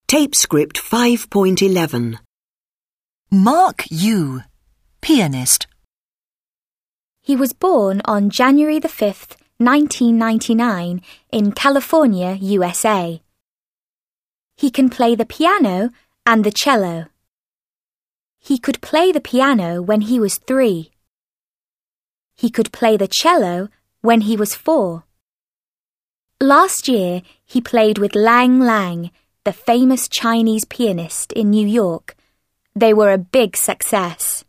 Tape script 5.11. Mark Yu, pianist. He was born on January the 5th, 1999 in California, USA. He can play the piano and the cello. He could play the piano when he was 3. He could play the cello when he was 4. Last year, he played with Lang Lang, the famous Chinese pianist in New York. They were a big success.